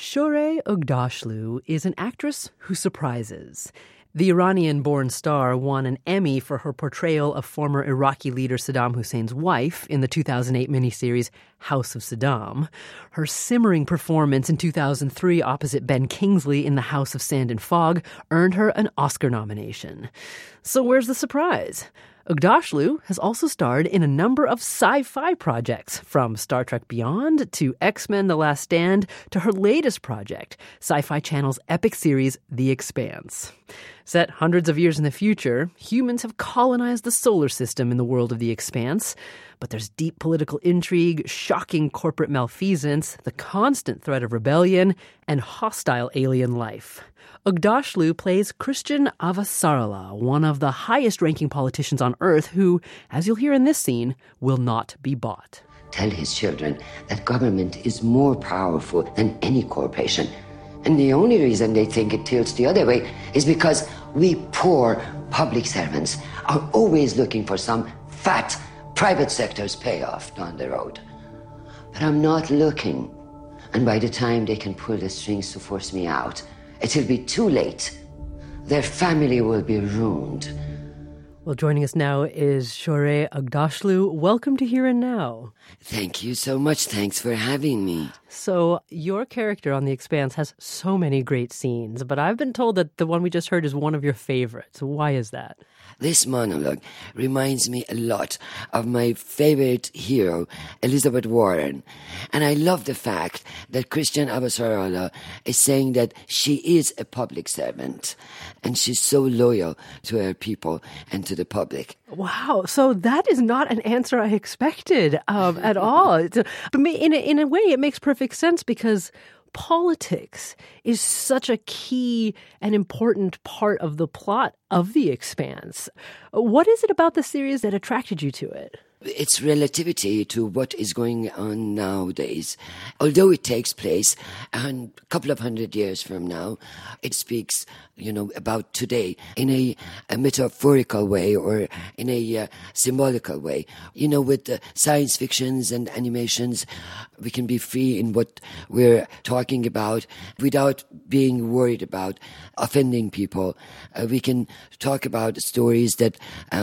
Shohreh Aghdashloo is an actress who surprises. The Iranian-born star won an Emmy for her portrayal of former Iraqi leader Saddam Hussein's wife in the 2008 miniseries House of Saddam. Her simmering performance in 2003 opposite Ben Kingsley in The House of Sand and Fog earned her an Oscar nomination. So where's the surprise? Aghdashloo has also starred in a number of sci-fi projects, from Star Trek Beyond to X-Men: The Last Stand to her latest project, Sci-Fi Channel's epic series The Expanse. Set hundreds of years in the future, humans have colonized the solar system in the world of The Expanse. But there's deep political intrigue, shocking corporate malfeasance, the constant threat of rebellion, and hostile alien life. Aghdashloo plays Christian Avasarala, one of the highest-ranking politicians on Earth who, as you'll hear in this scene, will not be bought. Tell his children that government is more powerful than any corporation. And the only reason they think it tilts the other way is because we poor public servants are always looking for some fat private sector's payoff down the road. But I'm not looking. And by the time they can pull the strings to force me out, it'll be too late. Their family will be ruined. Well, joining us now is Shohreh Aghdashloo. Welcome to Here and Now. Thank you so much. Thanks for having me. So your character on The Expanse has so many great scenes, but I've been told that the one we just heard is one of your favorites. Why is that? This monologue reminds me a lot of my favorite hero, Elizabeth Warren. And I love the fact that Christian Avasarala is saying that she is a public servant and she's so loyal to her people and to the public. Wow. So that is not an answer I expected at all. But in a way, it makes perfect sense because politics is such a key and important part of the plot of The Expanse. What is it about the series that attracted you to it? It's relativity to what is going on nowadays. Although it takes place a couple of 100 years from now, it speaks, about today in a metaphorical way or in a symbolical way. With the science fictions and animations, we can be free in what we're talking about without being worried about offending people. We can talk about stories that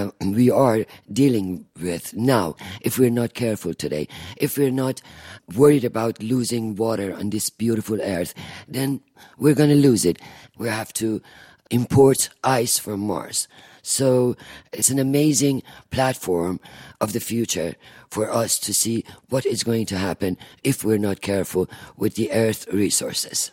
we are dealing with now, if we're not careful today. If we're not worried about losing water on this beautiful earth, then we're going to lose it. We have to import ice from Mars. So it's an amazing platform of the future for us to see what is going to happen if we're not careful with the Earth resources.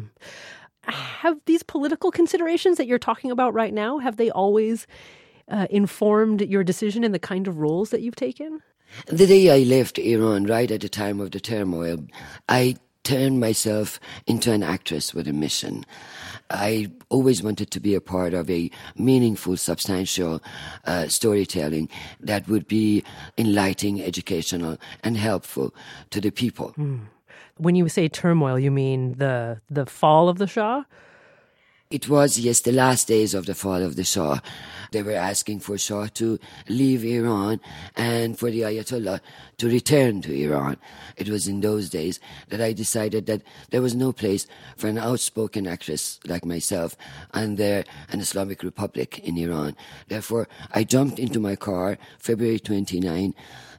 Have these political considerations that you're talking about right now, have they always informed your decision in the kind of roles that you've taken? The day I left Iran, right at the time of the turmoil, I turned myself into an actress with a mission. I always wanted to be a part of a meaningful, substantial storytelling that would be enlightening, educational, and helpful to the people. When you say turmoil, you mean the fall of the Shah? It was, yes, the last days of the fall of the Shah. They were asking for Shah to leave Iran and for the Ayatollah to return to Iran. It was in those days that I decided that there was no place for an outspoken actress like myself under an Islamic Republic in Iran. Therefore, I jumped into my car February 29,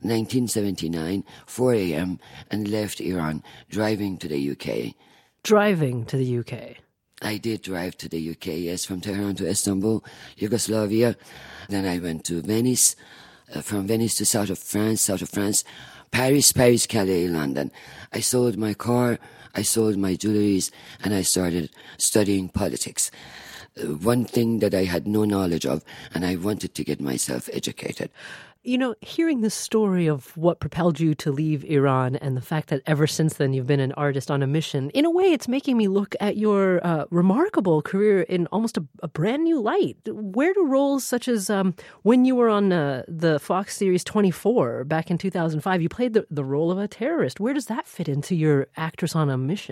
1979, 4 a.m., and left Iran, driving to the UK. Driving to the UK? I did drive to the UK, yes, from Tehran to Istanbul, Yugoslavia. Then I went to Venice, from Venice to south of France, Paris, Calais, London. I sold my car, I sold my jewelries, and I started studying politics. One thing that I had no knowledge of, and I wanted to get myself educated. Hearing the story of what propelled you to leave Iran and the fact that ever since then you've been an artist on a mission, in a way it's making me look at your remarkable career in almost a brand new light. Where do roles such as when you were on the Fox series 24 back in 2005, you played the role of a terrorist. Where does that fit into your actress on a mission?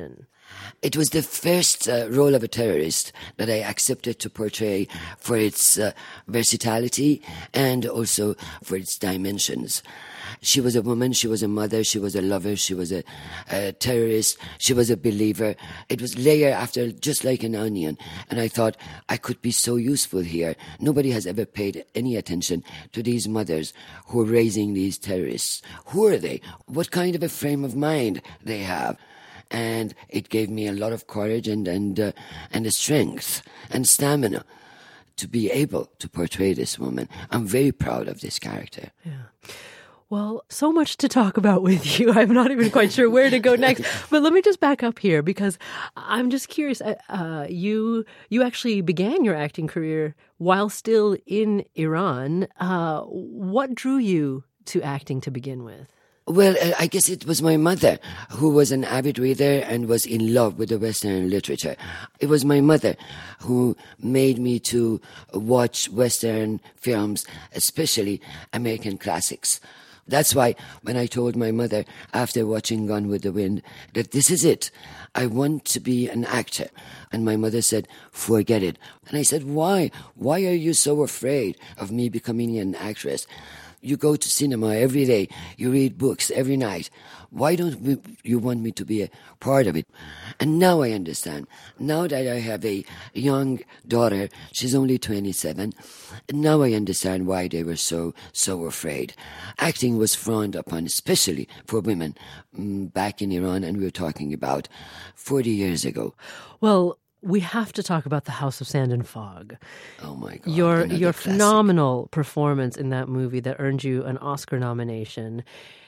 It was the first role of a terrorist that I accepted to portray for its versatility and also for its dimensions. She was a woman, she was a mother, she was a lover, she was a terrorist, she was a believer. It was layer after, just like an onion. And I thought I could be so useful here. Nobody has ever paid any attention to these mothers who are raising these terrorists. Who are they? What kind of a frame of mind they have? And it gave me a lot of courage and the strength and stamina to be able to portray this woman. I'm very proud of this character. Yeah. Well, so much to talk about with you. I'm not even quite sure where to go next. But let me just back up here because I'm just curious. You actually began your acting career while still in Iran. What drew you to acting to begin with? Well, I guess it was my mother who was an avid reader and was in love with the Western literature. It was my mother who made me to watch Western films, especially American classics. That's why when I told my mother after watching Gone with the Wind that this is it, I want to be an actor. And my mother said, forget it. And I said, why? Why are you so afraid of me becoming an actress? You go to cinema every day. You read books every night. Why don't you want me to be a part of it? And now I understand. Now that I have a young daughter, she's only 27, now I understand why they were so afraid. Acting was frowned upon, especially for women, back in Iran, and we were talking about 40 years ago. Well, we have to talk about The House of Sand and Fog. Oh my God. Your phenomenal performance in that movie that earned you an Oscar nomination.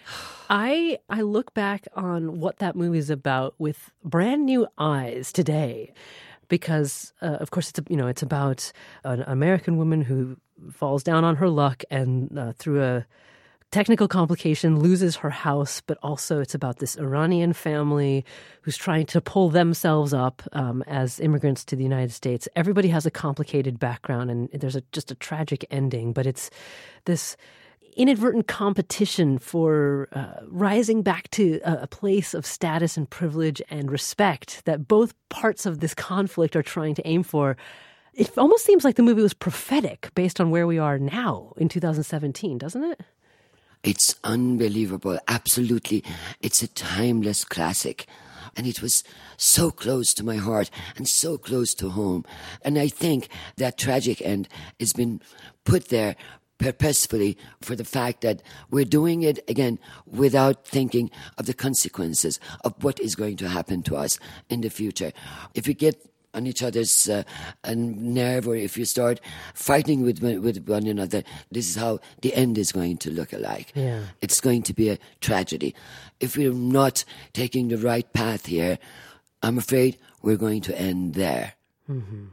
I look back on what that movie is about with brand new eyes today, because of course it's about an American woman who falls down on her luck and through a technical complication loses her house, but also it's about this Iranian family who's trying to pull themselves up as immigrants to the United States. Everybody has a complicated background, and there's just a tragic ending, but it's this inadvertent competition for rising back to a place of status and privilege and respect that both parts of this conflict are trying to aim for. It almost seems like the movie was prophetic based on where we are now in 2017, doesn't it? It's unbelievable. Absolutely. It's a timeless classic. And it was so close to my heart and so close to home. And I think that tragic end has been put there purposefully for the fact that we're doing it, again, without thinking of the consequences of what is going to happen to us in the future. If we get on each other's nerve, or if you start fighting with one another, this is how the end is going to look like. Yeah. It's going to be a tragedy. If we're not taking the right path here, I'm afraid we're going to end there. Mm-hmm.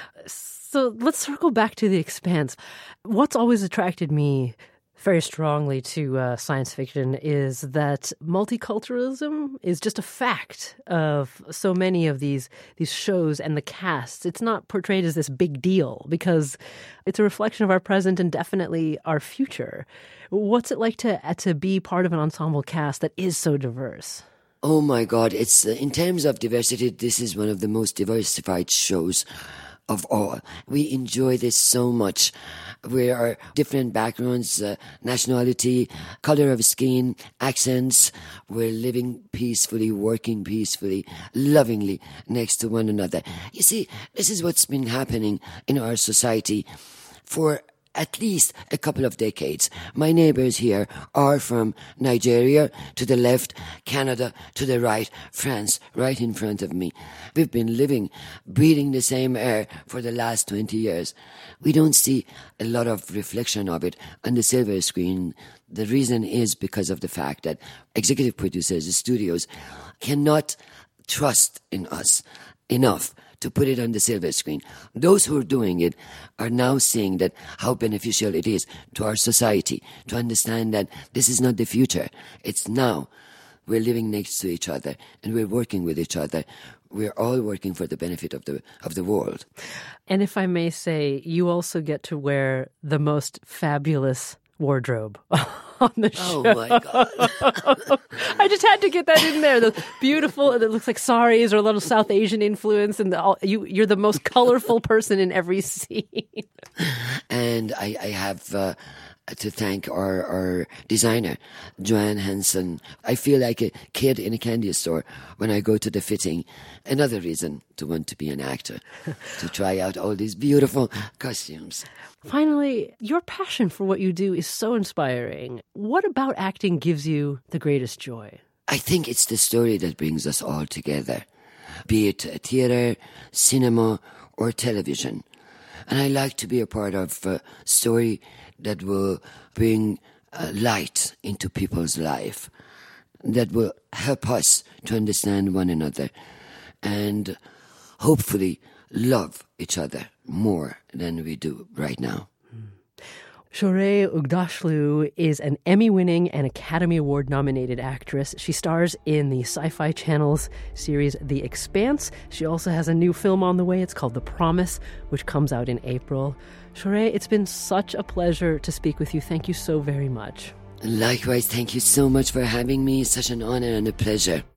So let's circle back to The Expanse. What's always attracted me very strongly to science fiction is that multiculturalism is just a fact of so many of these shows and the casts. It's not portrayed as this big deal because it's a reflection of our present and definitely our future. What's it like to be part of an ensemble cast that is so diverse? Oh my God, it's in terms of diversity, this is one of the most diversified shows of all. We enjoy this so much. We are different backgrounds, nationality, color of skin, accents. We're living peacefully, working peacefully, lovingly next to one another. You see, this is what's been happening in our society for at least a couple of decades. My neighbors here are from Nigeria to the left, Canada to the right, France right in front of me. We've been living, breathing the same air for the last 20 years. We don't see a lot of reflection of it on the silver screen. The reason is because of the fact that executive producers, the studios, cannot trust in us enough to put it on the silver screen. Those who are doing it are now seeing that how beneficial it is to our society to understand that this is not the future. It's now. We're living next to each other and we're working with each other. We're all working for the benefit of the world. And if I may say, you also get to wear the most fabulous wardrobe on the show. Oh, my God. I just had to get that in there. The beautiful, it looks like saris or a little South Asian influence, and you're the most colorful person in every scene. And I have to thank our designer, Joanne Hansen. I feel like a kid in a candy store when I go to the fitting. Another reason to want to be an actor, to try out all these beautiful costumes. Finally, your passion for what you do is so inspiring. What about acting gives you the greatest joy? I think it's the story that brings us all together, be it theater, cinema, or television. And I like to be a part of a story that will bring light into people's life, that will help us to understand one another and hopefully love each other more than we do right now. Shohreh Aghdashloo is an Emmy-winning and Academy Award-nominated actress. She stars in the Sci-Fi Channel's series The Expanse. She also has a new film on the way. It's called The Promise, which comes out in April. Shohreh, it's been such a pleasure to speak with you. Thank you so very much. Likewise, thank you so much for having me. Such an honor and a pleasure.